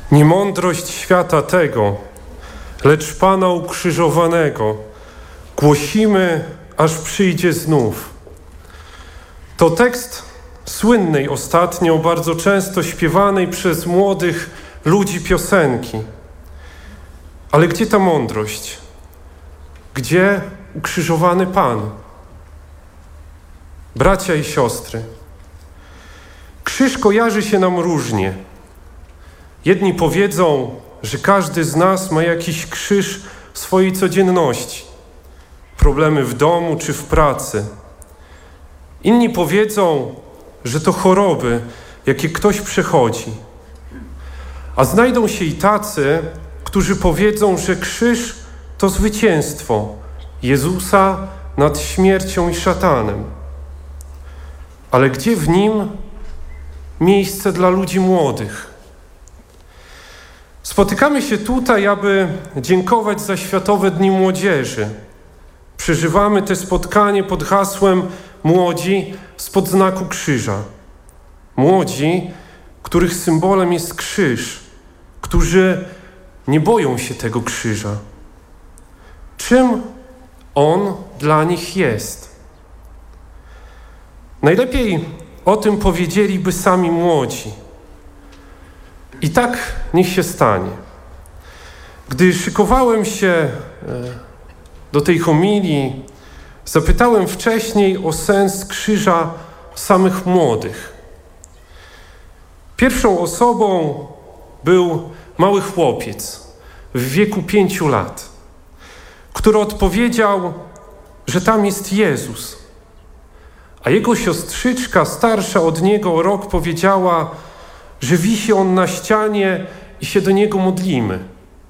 Nie mądrość świata tego, lecz Pana ukrzyżowanego głosimy, aż przyjdzie znów. To tekst słynnej ostatnio, bardzo często śpiewanej przez młodych ludzi piosenki. Ale gdzie ta mądrość? Gdzie ukrzyżowany Pan? Bracia i siostry, krzyż kojarzy się nam różnie. Jedni powiedzą, że każdy z nas ma jakiś krzyż w swojej codzienności. Problemy w domu czy w pracy. Inni powiedzą, że to choroby, jakie ktoś przechodzi. A znajdą się i tacy, którzy powiedzą, że krzyż to zwycięstwo Jezusa nad śmiercią i szatanem. Ale gdzie w nim miejsce dla ludzi młodych? Spotykamy się tutaj, aby dziękować za Światowe Dni Młodzieży. Przeżywamy te spotkanie pod hasłem Młodzi spod znaku krzyża. Młodzi, których symbolem jest krzyż, którzy nie boją się tego krzyża. Czym on dla nich jest? Najlepiej o tym powiedzieliby sami młodzi. I tak niech się stanie. Gdy szykowałem się do tej homilii, zapytałem wcześniej o sens krzyża samych młodych. Pierwszą osobą był mały chłopiec w wieku 5 lat, który odpowiedział, że tam jest Jezus. A jego siostrzyczka, starsza od niego o rok, powiedziała, że wisi on na ścianie i się do niego modlimy.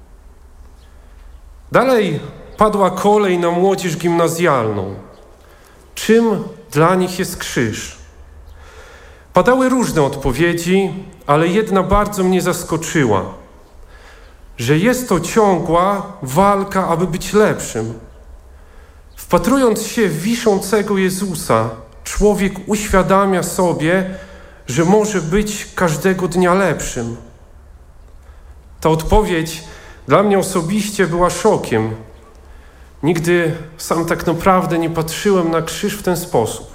Dalej padła kolej na młodzież gimnazjalną. Czym dla nich jest krzyż? Padały różne odpowiedzi, ale jedna bardzo mnie zaskoczyła. Że jest to ciągła walka, aby być lepszym. Wpatrując się w wiszącego Jezusa, człowiek uświadamia sobie, że może być każdego dnia lepszym. Ta odpowiedź dla mnie osobiście była szokiem. Nigdy sam tak naprawdę nie patrzyłem na krzyż w ten sposób.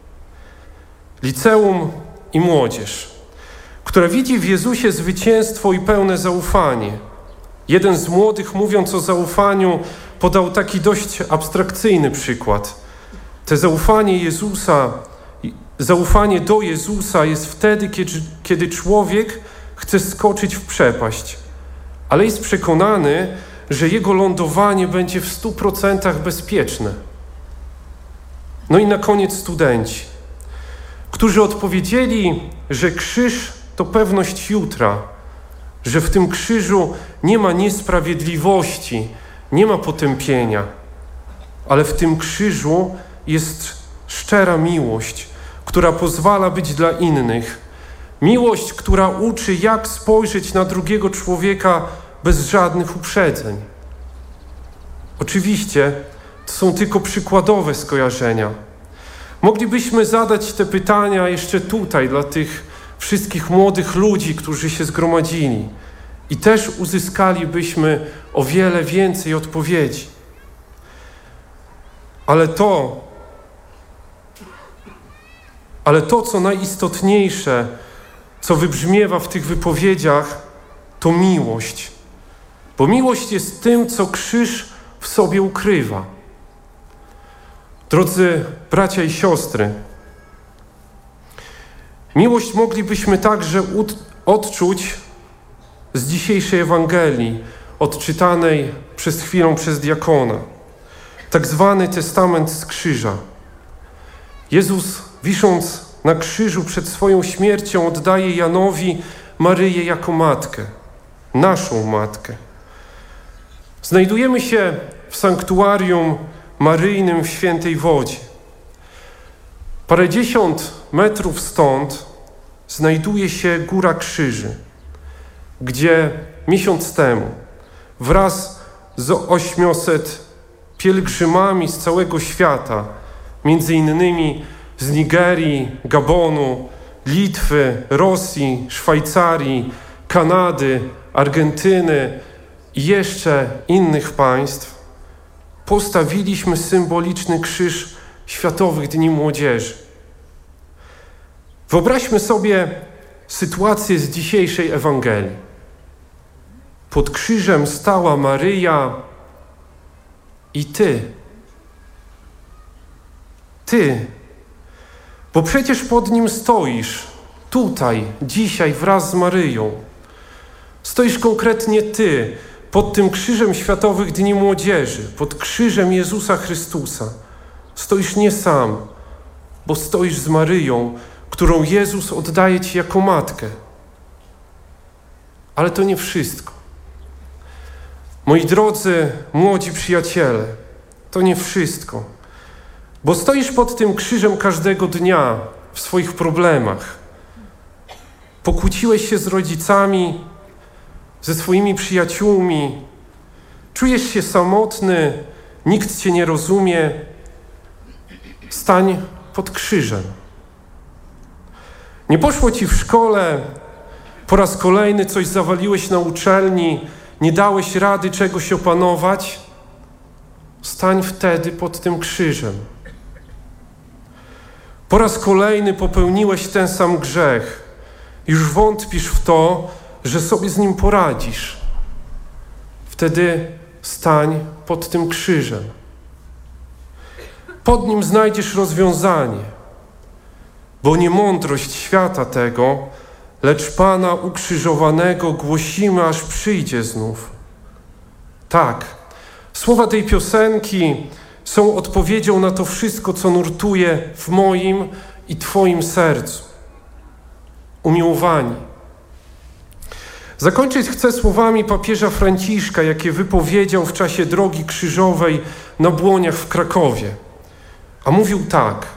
Liceum i młodzież, która widzi w Jezusie zwycięstwo i pełne zaufanie. Jeden z młodych, mówiąc o zaufaniu, podał taki dość abstrakcyjny przykład. To zaufanie do Jezusa jest wtedy, kiedy człowiek chce skoczyć w przepaść, ale jest przekonany, że jego lądowanie będzie w 100% bezpieczne. No i na koniec studenci, którzy odpowiedzieli, że krzyż to pewność jutra, że w tym krzyżu nie ma niesprawiedliwości, nie ma potępienia, ale w tym krzyżu jest szczera miłość, która pozwala być dla innych. Miłość, która uczy, jak spojrzeć na drugiego człowieka bez żadnych uprzedzeń. Oczywiście to są tylko przykładowe skojarzenia. Moglibyśmy zadać te pytania jeszcze tutaj dla tych wszystkich młodych ludzi, którzy się zgromadzili i też uzyskalibyśmy o wiele więcej odpowiedzi. Ale to, co najistotniejsze, co wybrzmiewa w tych wypowiedziach, to miłość. Bo miłość jest tym, co krzyż w sobie ukrywa. Drodzy bracia i siostry, miłość moglibyśmy także odczuć z dzisiejszej Ewangelii, odczytanej przed chwilą przez diakona. Tak zwany testament z krzyża. Jezus, wisząc na krzyżu przed swoją śmiercią, oddaje Janowi Maryję jako matkę, naszą matkę. Znajdujemy się w sanktuarium maryjnym w Świętej Wodzie. Parędziesiąt metrów stąd znajduje się Góra Krzyży, gdzie miesiąc temu wraz z 800 pielgrzymami z całego świata, między innymi z Nigerii, Gabonu, Litwy, Rosji, Szwajcarii, Kanady, Argentyny i jeszcze innych państw, postawiliśmy symboliczny krzyż Światowych Dni Młodzieży. Wyobraźmy sobie sytuację z dzisiejszej Ewangelii. Pod krzyżem stała Maryja i ty. Ty, bo przecież pod nim stoisz, tutaj, dzisiaj wraz z Maryją. Stoisz konkretnie ty, pod tym krzyżem Światowych Dni Młodzieży, pod krzyżem Jezusa Chrystusa. Stoisz nie sam, bo stoisz z Maryją, którą Jezus oddaje ci jako matkę. Ale to nie wszystko. Moi drodzy, młodzi przyjaciele, to nie wszystko. Bo stoisz pod tym krzyżem każdego dnia w swoich problemach. Pokłóciłeś się z rodzicami, ze swoimi przyjaciółmi. Czujesz się samotny, nikt cię nie rozumie. Stań pod krzyżem. Nie poszło ci w szkole, po raz kolejny coś zawaliłeś na uczelni, nie dałeś rady czegoś opanować. Stań wtedy pod tym krzyżem. Po raz kolejny popełniłeś ten sam grzech. Już wątpisz w to, że sobie z nim poradzisz. Wtedy stań pod tym krzyżem. Pod nim znajdziesz rozwiązanie, bo nie mądrość świata tego, lecz Pana ukrzyżowanego głosimy, aż przyjdzie znów. Tak, słowa tej piosenki są odpowiedzią na to wszystko, co nurtuje w moim i Twoim sercu. Umiłowani. Zakończyć chcę słowami papieża Franciszka, jakie wypowiedział w czasie drogi krzyżowej na Błoniach w Krakowie. A mówił tak: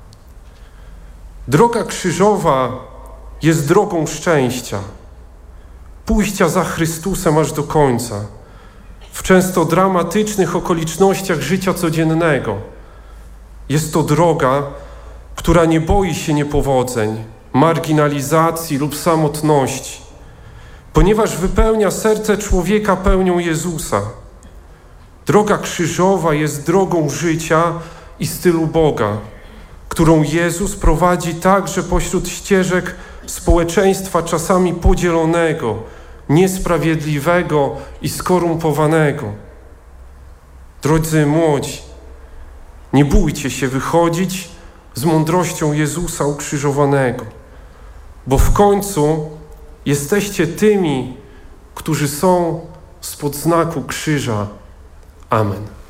droga krzyżowa jest drogą szczęścia, pójścia za Chrystusem aż do końca, w często dramatycznych okolicznościach życia codziennego. Jest to droga, która nie boi się niepowodzeń, marginalizacji lub samotności, ponieważ wypełnia serce człowieka pełnią Jezusa. Droga krzyżowa jest drogą życia i stylu Boga, którą Jezus prowadzi także pośród ścieżek społeczeństwa czasami podzielonego, niesprawiedliwego i skorumpowanego. Drodzy młodzi, nie bójcie się wychodzić z mądrością Jezusa ukrzyżowanego, bo w końcu jesteście tymi, którzy są spod znaku krzyża. Amen.